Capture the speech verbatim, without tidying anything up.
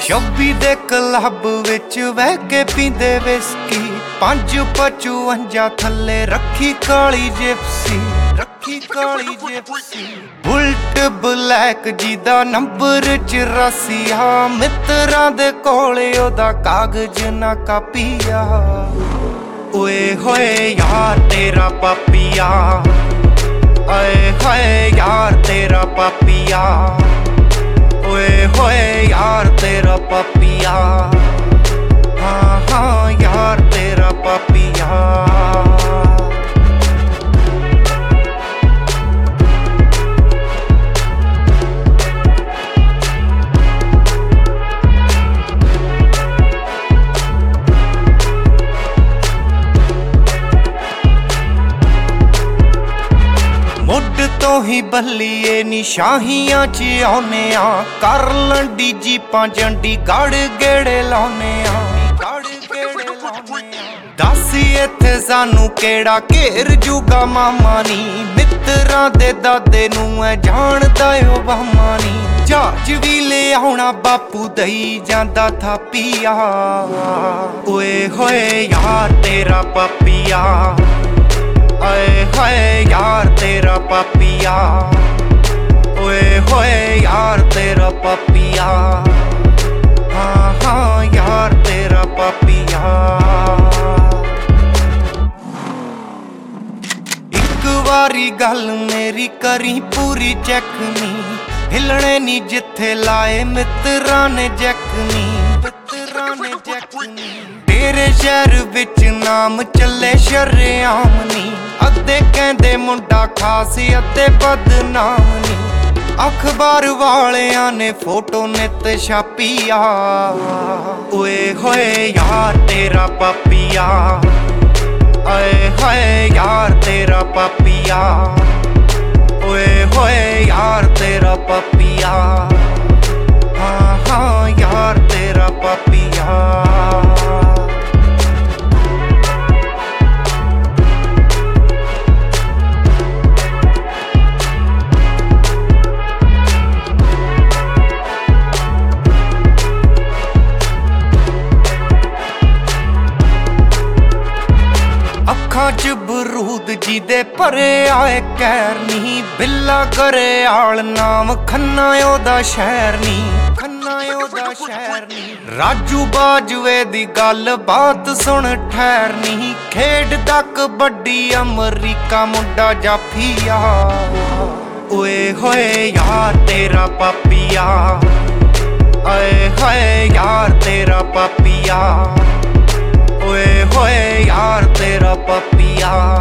शब्बी दे club विच बह के पींदे विस्की पंज पचवंजा थल्ले रखी काली जिप्सी रखी काली जिप्सी बुलट ब्लैक जी दा नंबर चौरासी आ मित्रां दे कोले ओदा कागज ना कापिया ओए होए यार तेरा पापिया आए हाय यार तेरा पापिया ओए होए यार तेरा पापिया हाँ हाँ यार तेरा पापिया मुड तो ही बल्लीए नी शाहियां च आउने आ कर लंडी जीपां जंडी गड़ गेड़े लाउने आ गड़ गेड़े लाउने आ दस इत्थे सानू केड़ा घेर जूगा मामा नी मित्रां दे दादे नू ऐ जानदा ओ बामा नी जहाज भी ले आउणा बापू दई जांदा थापिया ओए होए यार तेरा पापिया आए हाय यार तेरा पापिया ओए होए यार तेरा पापिया हाँ हाँ यार तेरा पापिया एक बारी गल मेरी करी पूरी चेकनी हिलने नी जिथे लाए मित्रां ने जैकनी मित्रां ने जैकनी तेरे शहर विच नाम चले शरेआम नी अद्धे कहंदे मुंडा खास अद्धे बदनाम नी अखबार वालियां ने फोटो नित छापिया ओए होए यार तेरा पापिया आए हाय यार तेरा पापिया ओए होए यार तेरा पापिया हाँ हाँ यार तेरा पापिया अखां च बरूद जी दे भरे आए कैर नी बिल्ला करे आल नाम खन्ना ओदा शहर नी खन्ना ओदा शहर नी राजू बाजवे दी गल बात सुन ठहर नी खेड दा कबड्डी अमरीका मुंडा जाफिया ओए होए यार तेरा पापिया आए हाय यार तेरा पापिया ओए होए यार तेरा पापिया